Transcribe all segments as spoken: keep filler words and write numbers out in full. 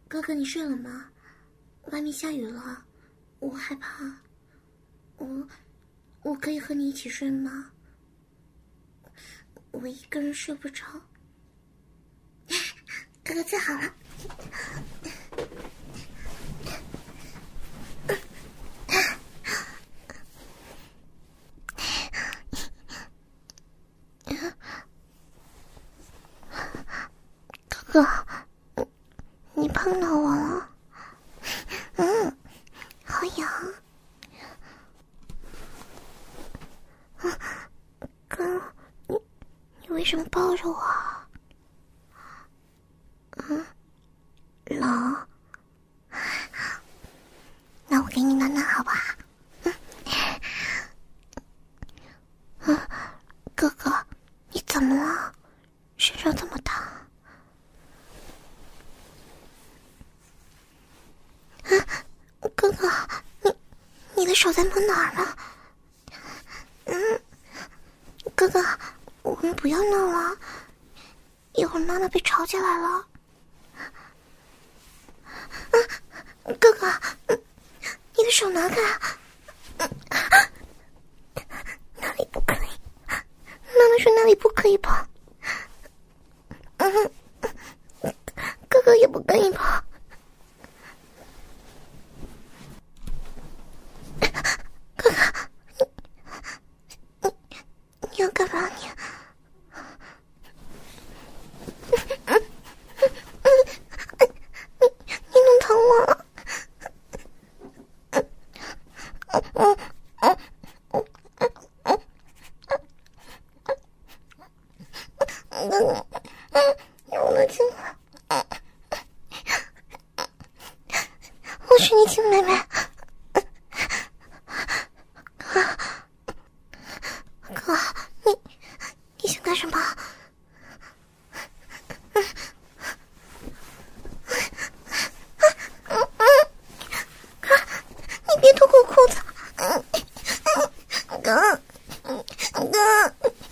哥哥，你睡了吗？外面下雨了，我害怕。我，我可以和你一起睡吗？我一个人睡不着。哥哥最好了。哥哥，你碰到我了。嗯，好痒。哥，你你为什么抱着我？嗯，冷。那我给你暖暖好不好？嗯，嗯，哥哥，你怎么了？身上这么烫？嗯，哥哥，你你的手在摸哪儿呢？嗯，哥哥，我们不要闹了，一会儿妈妈被吵起来了。嗯，哥哥，嗯，你的手拿开。嗯，哪里不可以？妈妈说哪里不可以碰。嗯，哥哥也不跟你碰。哥哥，你你你要干嘛你？你弄疼我了。有了亲我，我是你亲妹妹。哥，你你想干什么？哥，你别脱我裤子。哥，哥。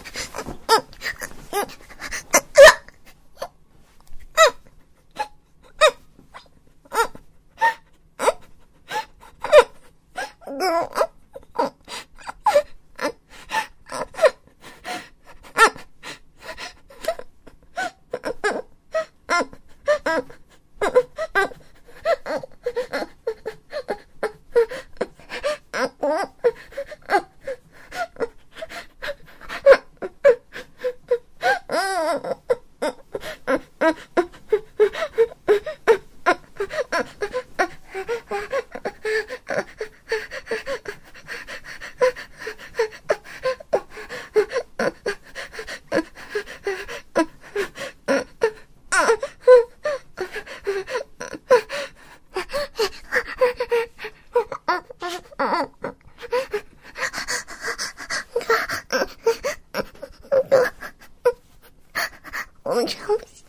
我们这样不行。